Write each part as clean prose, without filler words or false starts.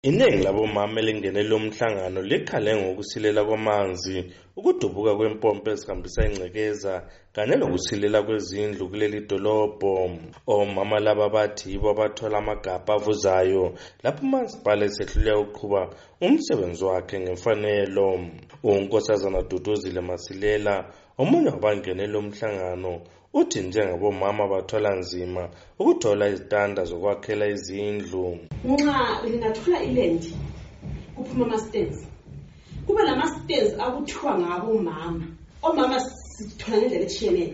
Iningi labomama elingenele umhlangano likhale ngokusilela kwamanzi, ukudubuka kwempompo ezihambisa ingcekeza kanye nokusilela kwezindlu kuleli dolobho. Omama laba bathi yibo abathola amagabha avuzayo lapho umasipala esehluleka ukuqhuba umsebenzi wakhe ngemfanelo. UNkosazana Duduzile Masilela, omunye wabangenele umhlangano, uthi njengabomama bathola nzima ukuthola izitanda zokwakhela izindlu. Nxa lingathola iland kuphuma ama-stairs, kube lama-stairs akuthiwa ngabomama. Omama sithola ngendlela etshiyeneyo.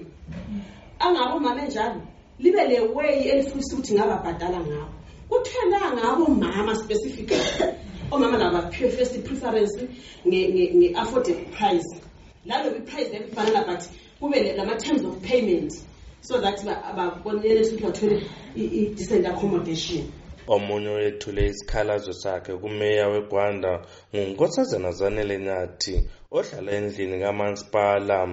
Angabomama enjalo libe le-way elifisa ukuthi ngababhadala ngabo. Kuthiwa la ngabomama specifically. Omama laba baphiwe first preference nge-affordable price. Lalo i-price elifanele but kube lama-terms of payment so that ababonele ukuthi bathole i-decent accommodation. Omunye wethule isikhalazo sakhe kumeya weGwanda nguNkosazana Zanele Nyathi ohlala endlini kamasipala.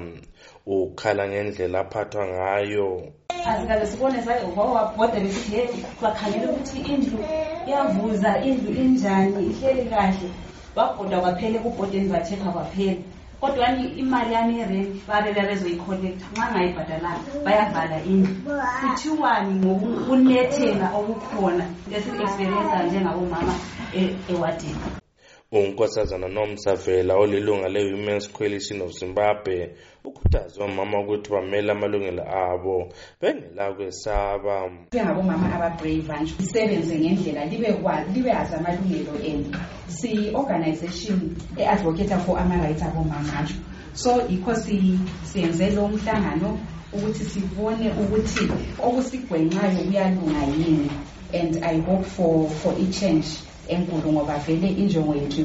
Ukhala ngendlela aphathwa ngayo. Asikaze sibone wabhoda besithi bakhangela ukuthi indlu iyavuza, indlu injani, ihleli kahle. Wabhoda kwaphela kubhodeni bathekha kwaphela. Kodwa imali yami yerent bezoyicollect nxa ngayibhadalanga bayavala indlu. Kuthiwani ngokunethela okukhona lesi-experience njengabomama ewadini. UNkosazana Nomsavela olilunga le-Women's Coalition of Zimbabwe ukhuthaza omama ukuthi bamele amalungelo abo bengela kwesaba. Njengabomama ababrave nje isebenze ngendlela libe azi amalungelo enu. Si-organization e-advocate for ama-rights abomama nje. So yikho siyenze lo mhlangano ukuthi sibone ukuthi okusigwenxayo kuyalunga yini, and I hope for a change enkulu ngoba vele injongo yethu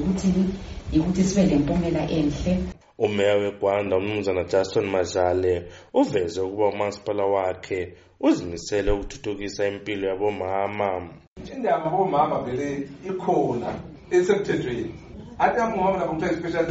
ukuthi sibe lempumela enhle. Umeya weGwanda uMnumzana Justin Majale uveze ukuba umasipala wakhe uzimisele ukuthuthukisa impilo yabomama. Indaba yabomama vele ikhona esemthethweni. Athi abomama laba ngithiwa special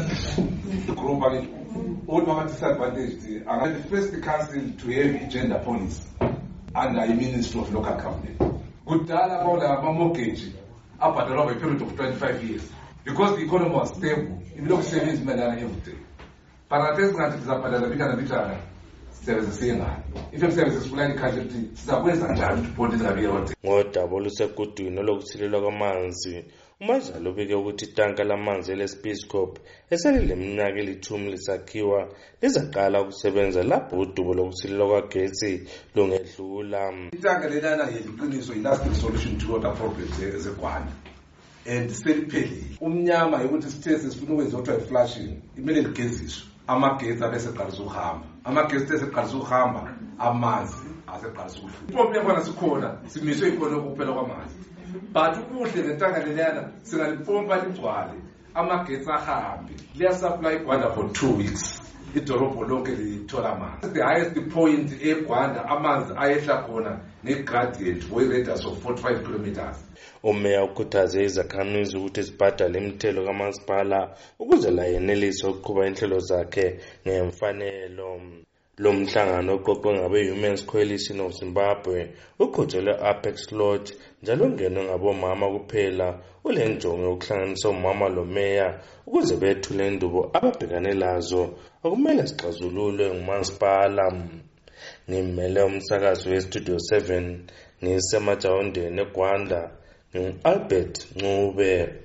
group ukuthi mama disadvantaged are the first council to have gender policy under the Ministry of Local Government. Kudala bawula ama-mortgage abhadalwa by a period of 25 years because the economy was stable. Imilokhu sebenza imadlana everyday. Parathes ngathi sizabhadala bikana bitana services yengane. If services fulani country sizakwenza njani ukuthi bond ingabi yodwa. Ngodaba olusegudwini lokusilelwa kwamanzi, uMajale ubike ukuthi itanka lamanzi ele-Speedcorp eselileminyaka eli-10 lisakhiwa lizaqala ukusebenza lapho udubo lokusilelwa kwagesi lungedlula. Itanka lelana yeliqiniso i-lasting solution to water problems ezeGwanda. And seliphelile. Umnyama ukuthi sithe sifuna ukwenza ukuthi flushing imele ligeziswe. Amagesi abeseqalisa ukuhamba. Amagesi eseqalisa ukuhamba, amanzi aseqalisa ukufika. Problem yabona sikhona, simiswe ikhono kuphela kwamanzi. But ukuhle ngetanka lelana singalipompa ligcwale. Amagesi ahambe. Liya supply Gwanda for 2 weeks. Idolobho lonke lithola amanzi. The highest point eGwanda amanzi ayehla khona ne-gradient way radius of 45 kilometers. Umeya ukhuthaze izakhamizi ukuthi zibhadale imithelo kamasipala ukuze la yenelise ukuqhuba inhlelo zakhe ngemfanelo. Lo mhlangano oqoqwe ngabe-Women's Coalition of Zimbabwe uqhutshelwe Apex Lodge njalo ungenwe ngabomama kuphela ule njongo yokuhlanganisa umama lo meya ukuze bethule indubo ababhekane lazo okumele zixazululwe ngumasipala. Ngimele umsakazi weStudio 7 ngisemajawondeni eGwanda, ngingu-Albert Ncube.